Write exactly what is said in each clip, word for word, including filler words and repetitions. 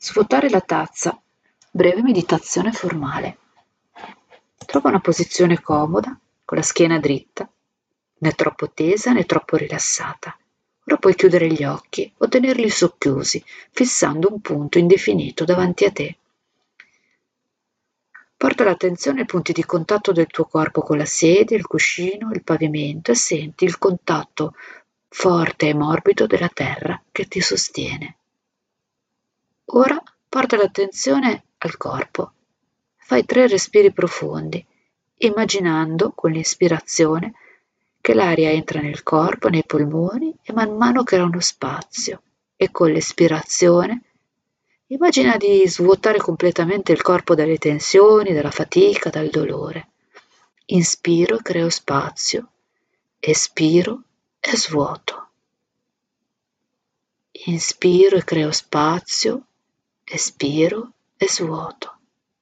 Svuotare la tazza. Breve meditazione formale. Trova una posizione comoda, con la schiena dritta, né troppo tesa né troppo rilassata. Ora puoi chiudere gli occhi o tenerli socchiusi, fissando un punto indefinito davanti a te. Porta l'attenzione ai punti di contatto del tuo corpo con la sedia, il cuscino, il pavimento e senti il contatto forte e morbido della terra che ti sostiene. Ora porta l'attenzione al corpo. Fai tre respiri profondi, immaginando con l'ispirazione che l'aria entra nel corpo, nei polmoni e man mano crea uno spazio, e con l'espirazione immagina di svuotare completamente il corpo dalle tensioni, dalla fatica, dal dolore. Inspiro e creo spazio, espiro e svuoto. Inspiro e creo spazio, espiro e svuoto.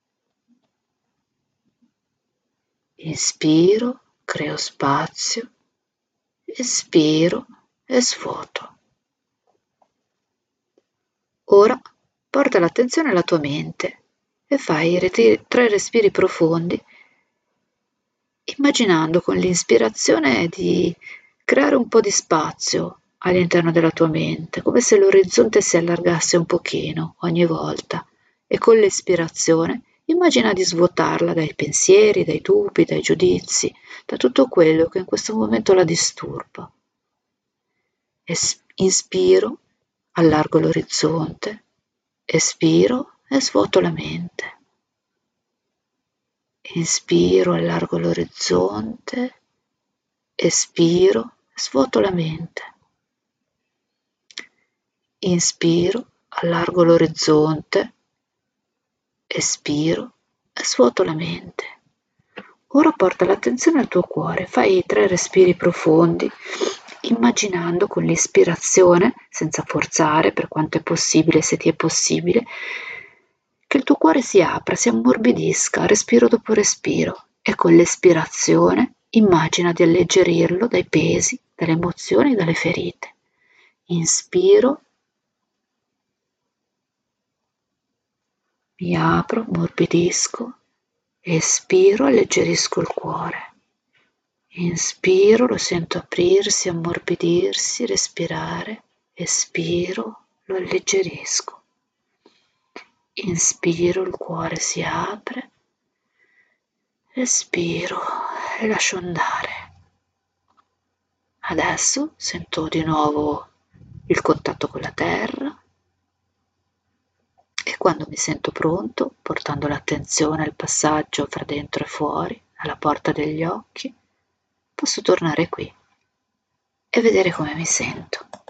Inspiro, creo spazio, espiro e svuoto. Ora porta l'attenzione alla tua mente e fai reti- tre respiri profondi, immaginando con l'inspirazione di creare un po' di spazio all'interno della tua mente, come se l'orizzonte si allargasse un pochino ogni volta, e con l'espirazione immagina di svuotarla dai pensieri, dai dubbi, dai giudizi, da tutto quello che in questo momento la disturba. Es- inspiro, allargo l'orizzonte, espiro e svuoto la mente. Inspiro, allargo l'orizzonte, espiro, svuoto la mente. Inspiro, allargo l'orizzonte, espiro e svuoto la mente. Ora porta l'attenzione al tuo cuore, fai tre respiri profondi, immaginando con l'ispirazione, senza forzare per quanto è possibile, se ti è possibile, che il tuo cuore si apra, si ammorbidisca, respiro dopo respiro, e con l'espirazione immagina di alleggerirlo dai pesi, dalle emozioni e dalle ferite. Inspiro, mi apro, ammorbidisco, espiro, alleggerisco il cuore. Inspiro, lo sento aprirsi, ammorbidirsi, respirare, espiro, lo alleggerisco. Inspiro, il cuore si apre, espiro e lascio andare. Adesso sento di nuovo il contatto con la terra e quando mi sento pronto, portando l'attenzione al passaggio fra dentro e fuori, alla porta degli occhi, posso tornare qui e vedere come mi sento.